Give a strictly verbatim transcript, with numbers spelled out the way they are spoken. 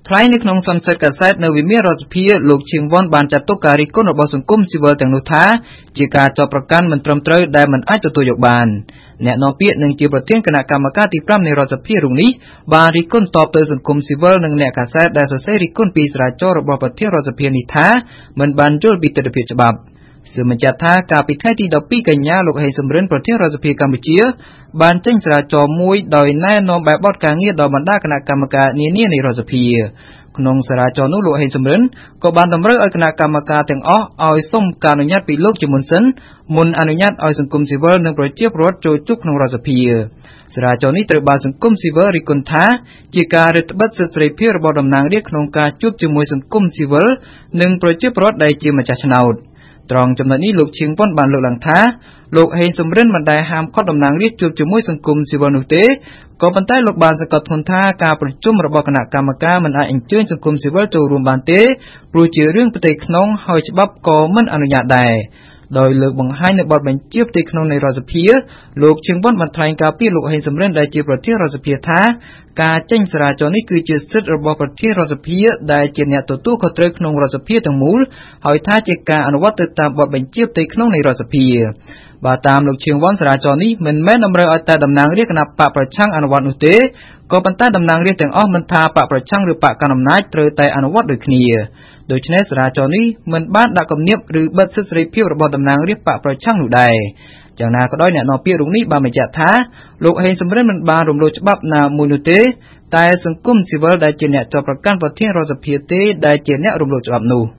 ថ្លែងនៅក្នុងសន្និសីទកាសែតនៅវិមានរដ្ឋសភាលោកឈៀងវ៉ាន់បានចាត់ទុកការរិះគន់របស់សង្គមស៊ីវិលទាំងនោះថាជាការចោទប្រកាន់មិនត្រឹមត្រូវដែលមិនអាចទទួលយកបានអ្នកនាំពាក្យនិងជាប្រធានគណៈកម្មការទី5នៃរដ្ឋសភារូបនេះបានរិះគន់តបទៅសង្គមស៊ីវិលនិងអ្នកកាសែតដែលសរសេររិះគន់ពីចរាចរណ៍របស់ប្រធានរដ្ឋសភានេះថាមិនបានយល់ពីទស្សនវិជ្ជាច្បាប់សមាជិកថាកាលពីថ្ងៃទីដប់ពីរកញ្ញាលោកហេងសំរិនប្រធានរដ្ឋសភាកម្ពុជាបានចេញចរាចរណ៍មួយដោយណែនាំបែបបទការងារដល់បណ្ដាគណៈកម្មការនានានៃរដ្ឋសភាក្នុងចរាចរណ៍នោះលោកហេងសំរិនក៏បានតម្រូវឲ្យគណៈកម្មការទាំងអស់ឲ្យសុំការអនុញ្ញាតពីលោកជាមុនសិនមុនអនុញ្ញាតឲ្យសង្គមស៊ីវិលនិងប្រជាពលរដ្ឋចូលជួបក្នុងរដ្ឋសភាចរាចរណ៍នេះត្រូវបានសង្គមស៊ីវិលរិះគន់ថាជាការរឹតបន្តឹងសិទ្ធិសេរីភាពរបស់តំណាងរាស្ត្រក្នុងការជួបជាមួយសង្គមស៊ីវិលនិងប្រជាពលរដ្ឋដែលជាម្ចាស់ឆ្នោតត្រង់ចំណុចនេះលោកឈៀងវ៉ាន់បានលើកឡើងថាលោកហេងសំរិនមិនដែលហាមឃាត់តំណាងរាស្ត្រជួបជាមួយសង្គមស៊ីវិលនោះទេក៏ប៉ុន្តែលោកបានសង្កត់ធ្ងន់ថាការប្រជុំរបស់គណៈកម្មការមិនអាចអញ្ជើញសង្គមស៊ីវិលចូលរួមបានទេព្រោះជារឿងផ្ទៃក្នុងហើយច្បាប់ក៏មិនអនុញ្ញាតដែរដោយលើកបង្ហាញនៅបទបញ្ជាផ្ទៃក្នុងនៃរដ្ឋសភាលោកឈៀងវ៉ាន់បានថ្លែងការពីលោកហេងសំរិនដែលជាប្រធានរដ្ឋសភាថាការចេញចរាចរណ៍នេះគឺជាសិទ្ធិរបស់ប្រធានរដ្ឋសភាដែលជាអ្នកទទួលខុសត្រូវក្នុងរដ្ឋសភាទាំងមូលហើយថាជាការអនុវត្តទៅតាមបទបញ្ជាផ្ទៃក្នុងនៃរដ្ឋសភាបើតាមលោកឈៀងវ៉ាន់ចរាចរណ៍នេះមិនមែនតម្រូវឲ្យតែតំណាងរាស្ត្រគណៈបកប្រឆាំងអនុវត្តនោះទេក៏ប៉ុន្តែតំណាងរាស្ត្រទាំងអស់មិនថាបកប្រឆាំងឬបកកណ្ដាលអំណាចត្រូវតែអនុវត្តដូចគ្នាដូច្នេះចរាចរណ៍នេះមិនបានដាក់គំនាបឬបិទសិទ្ធិសេរីភាពរបស់តំណាងរាស្ត្របកប្រឆាំងនោះដែរយ៉ាងណាក៏ដោយអ្នកនាំពាក្យរូបនេះបានបញ្ជាក់ថាលោកហេងសំរិនមិនបានរំលោភច្បាប់ណាមួយនោះទេតែសង្គមស៊ីវិលដែលជាអ្នកចោទប្រកាន់ប្រធានរដ្ឋសភាទេដែលជាអ្នករំលោភច្បាប់នោះ